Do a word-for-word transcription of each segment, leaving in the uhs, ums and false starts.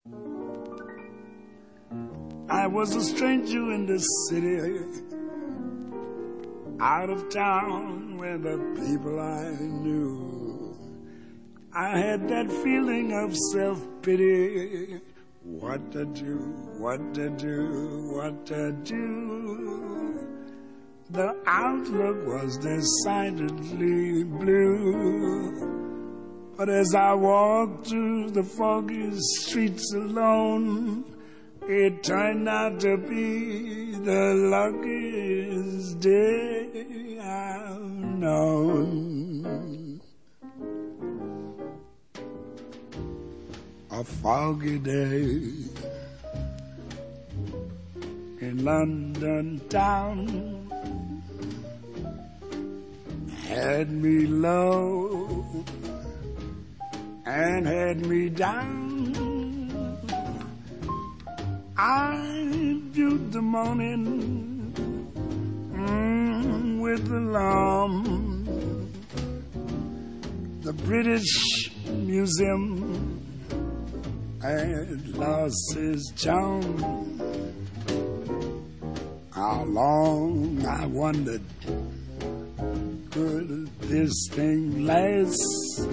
I was a stranger in this city, out of town where the people I knew. I had that feeling of self-pity. What to do, what to do, what to do. The outlook was decidedly blue. But as I walked through the foggy streets alone, it turned out to be the luckiest day I've known. A foggy day in London town had me low and had me down. I viewed the morning mm, with alarm. The British Museum had lost its charm. How long, I wondered, could this thing last?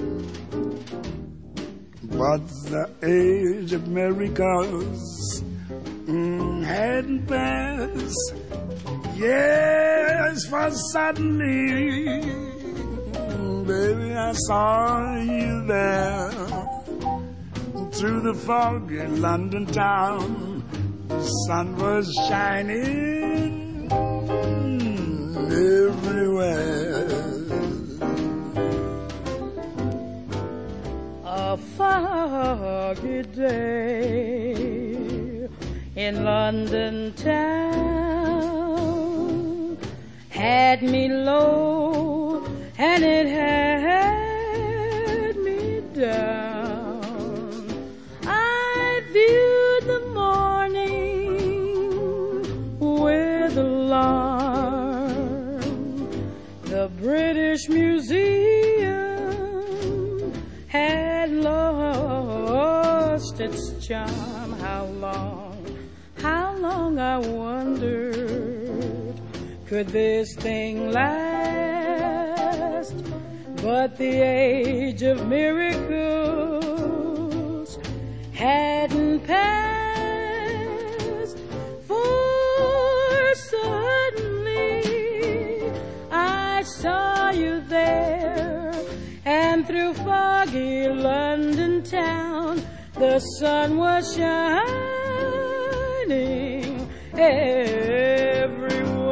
But the age of miracles mm, hadn't passed. Yes, for suddenly, baby, I saw you there. Through the foggy London town, the sun was shining everywhere. A foggy day in London town had me low and it had me down. I viewed the morning with alarm. The British Museum had lost its charm. How long, how long I wondered, could this thing last? But the age of miracles hadn't passed, for suddenly I saw you there, and through foggy London town the sun was shining everywhere.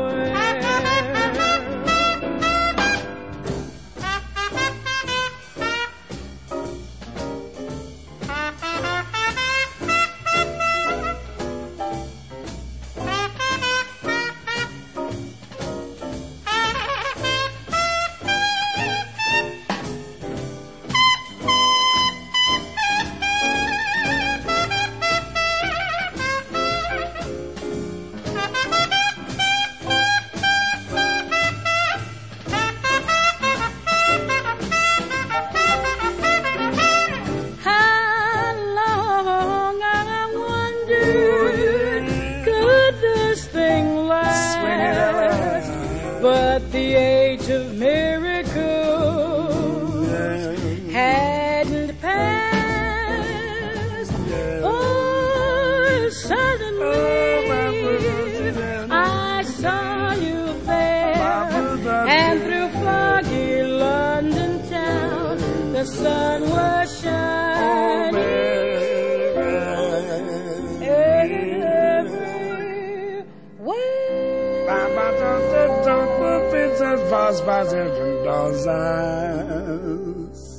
But the age of miracles hadn't passed. Oh, suddenly I saw you there, and through foggy London town the sun was shining. Fast by different doors.